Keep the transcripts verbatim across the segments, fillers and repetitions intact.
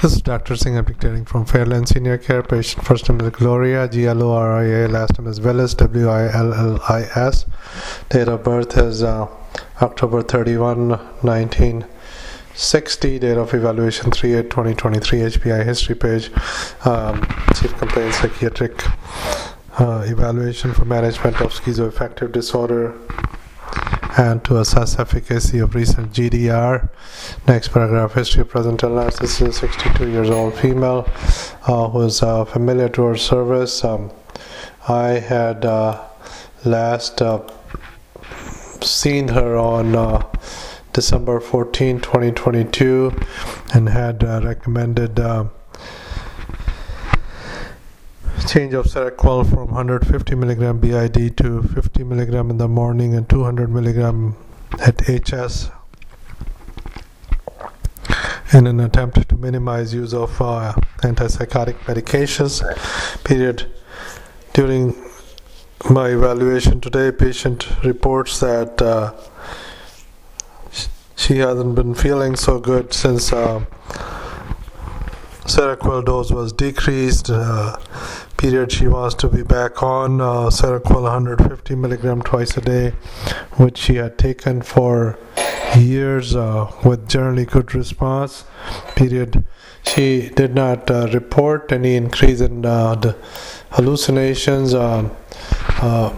This is Doctor Singh. I'm dictating from Fairland Senior Care. Patient first name is Gloria, G L O R I A. Last name is Willis, W I L L I S. Date of birth is uh, October thirty-first, nineteen sixty. Date of evaluation three eight twenty twenty-three. H P I history page. Um, Chief Complaint Psychiatric uh, evaluation for management of schizoaffective disorder and to assess efficacy of recent G D R. Next paragraph, history of present illness. This is a sixty-two years old female uh, who is uh, familiar to our service. Um, I had uh, last uh, seen her on uh, December fourteenth, twenty twenty-two, and had uh, recommended uh, change of Seroquel from one hundred fifty milligram B I D to fifty milligram in the morning and two hundred milligram at H S in an attempt to minimize use of uh, antipsychotic medications. Period. During my evaluation today, patient reports that uh, she hasn't been feeling so good since uh, Seroquel dose was decreased. Uh, period. She wants to be back on uh, Seroquel one hundred fifty milligram twice a day, which she had taken for years uh, with generally good response. Period. She did not uh, report any increase in uh, the hallucinations. Uh, uh,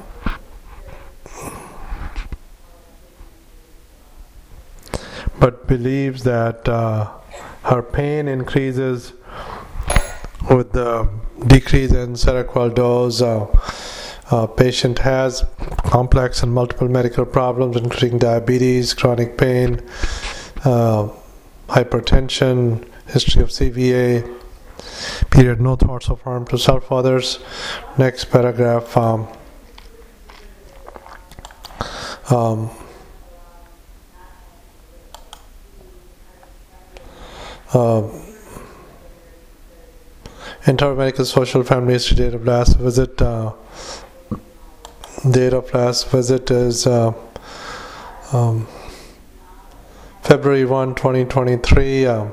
but believes that uh, her pain increases with the decrease in Seroquel dose. Uh, uh, patient has complex and multiple medical problems, including diabetes, chronic pain, uh, hypertension, history of C V A. Period. No thoughts of harm to self or others. Next paragraph. Um, um, uh, Entire medical, social, family history. Date of last visit. Uh, date of last visit is uh, um, February first, twenty twenty-three. Uh,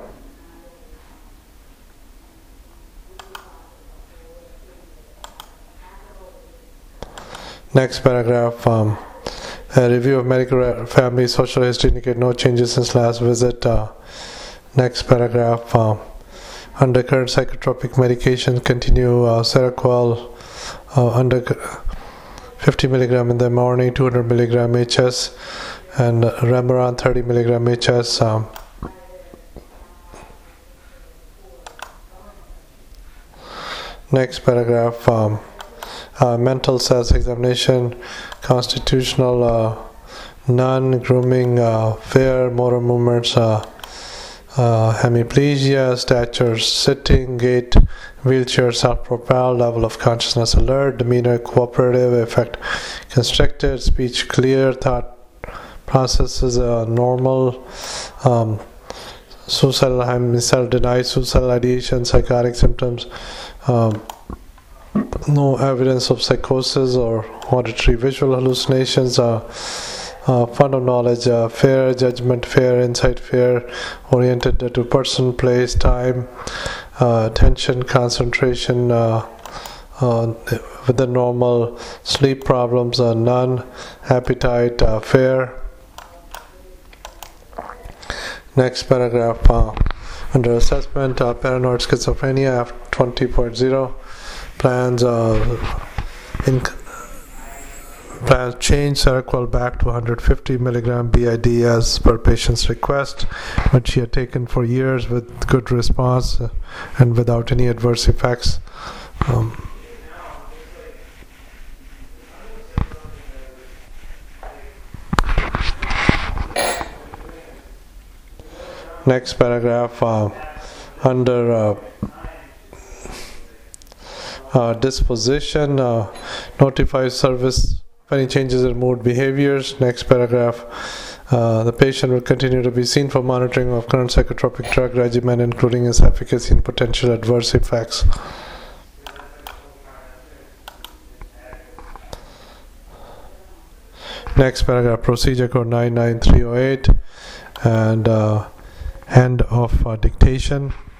next paragraph. Um, a review of medical, family, social history indicate no changes since last visit. Uh, next paragraph. Uh, Under current psychotropic medication, continue uh, Seroquel uh, under fifty milligram in the morning, two hundred milligram H S, and uh, Remeron thirty milligram H S. Um, next paragraph, um, uh, mental self-examination, constitutional, uh, non-grooming, uh, fair motor movements, uh, Uh, hemiplegia, stature, sitting, gait, wheelchair, self-propelled, level of consciousness alert, demeanor cooperative, affect constricted, speech clear, thought processes uh, normal, um, suicidal, homicide, denied suicidal ideation, psychotic symptoms, um, no evidence of psychosis or auditory visual hallucinations. Uh, Uh, fund of knowledge, uh, fair judgment, fair insight, fair oriented to person, place, time, uh, attention, concentration, uh, uh, with the normal, sleep problems, uh, none, appetite, uh, fair. Next paragraph, uh, under assessment, uh, paranoid schizophrenia, F twenty point oh, plans, uh, in Plans change Seroquel back to one hundred fifty milligram B I D as per patient's request, which she had taken for years with good response uh, and without any adverse effects. Um, next paragraph, uh, under uh, uh, disposition, uh, notify service any changes in mood behaviors. Next paragraph, uh, the patient will continue to be seen for monitoring of current psychotropic drug regimen, including its efficacy and potential adverse effects. Next paragraph, procedure code nine nine three oh eight, and uh, end of uh, dictation.